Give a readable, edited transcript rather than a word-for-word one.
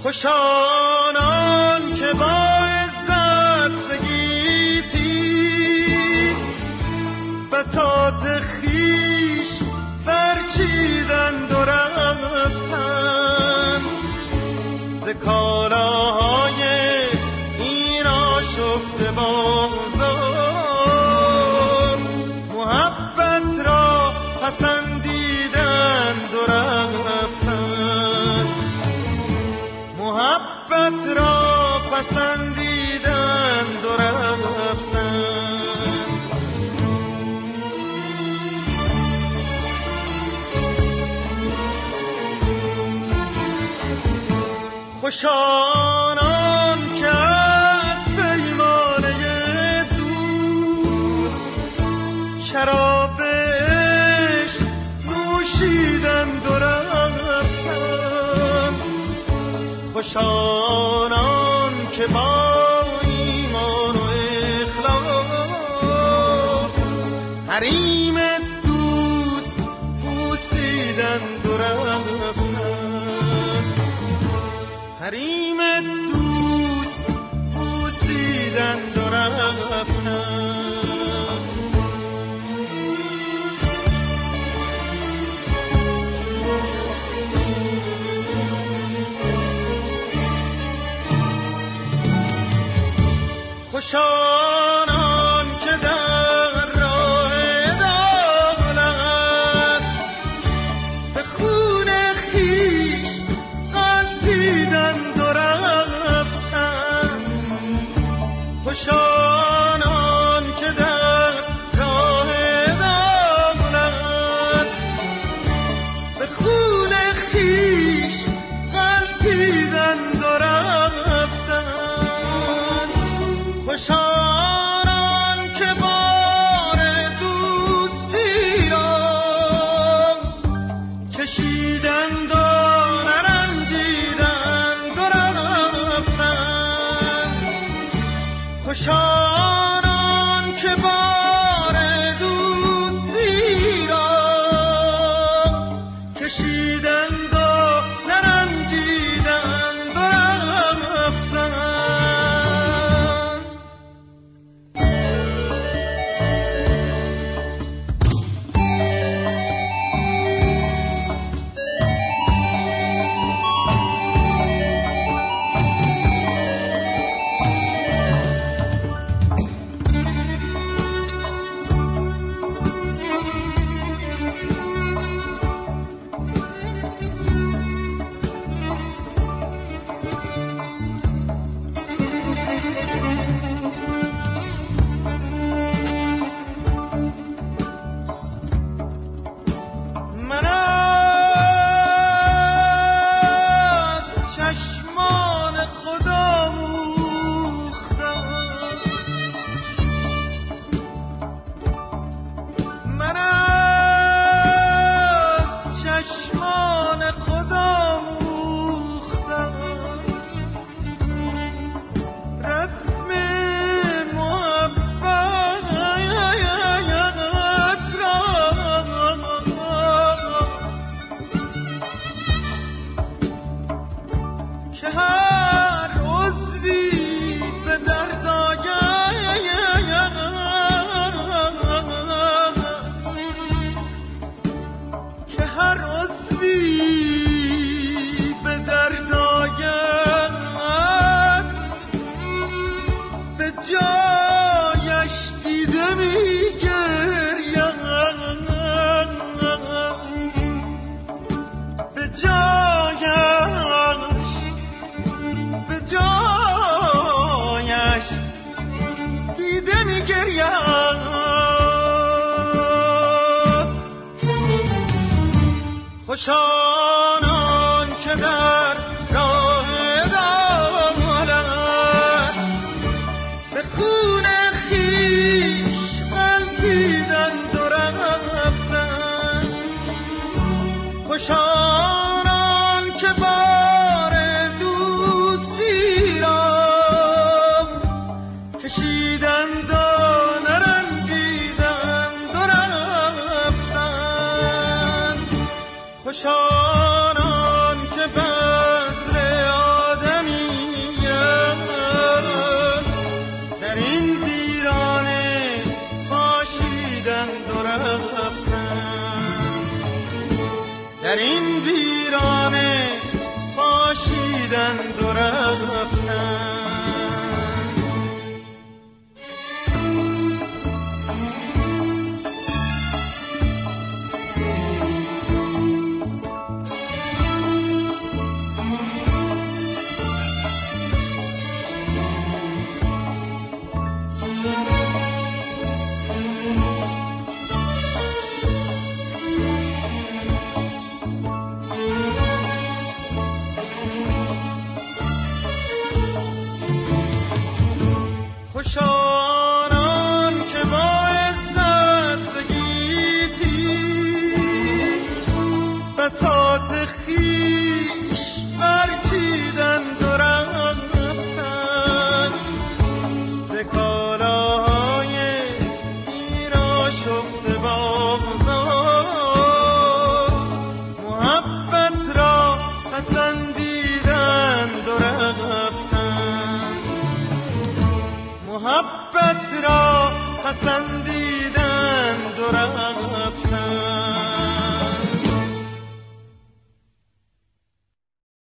خوش آنان که با عزت بگیتی بساط خویش برچیدند و رفتند ز کالاهای این آشفته بازار محبت را پسندیدند و رفتند محبت را پسندیدند و رفتند خوش آنان که از پیمانه دوست شراب عشق نوشیدند و رفتند خوش آنان که با ایمان و اخلاص حریم دوست بوسیدند و رفتند حریم دوست بوسیدند و رفتند خوش آنان که در راه عدالت به خون خویش غلطیدند و رفتند خوش آنان که در راه عدالت به خون خویش غلطیدند و رفتند خوش آنان که بار دوستی را کشیدند و نرنجیدند و رفتند خوش آنان که بار دوستی را کشیدند و نرنجیدند و رفتند خوش آنان که در راه عدالت به خون خویش غلطیدند و رفتند خوش آنان که بار دوستی را کشیدند و نرنجیدند و رفتند خوش رفتن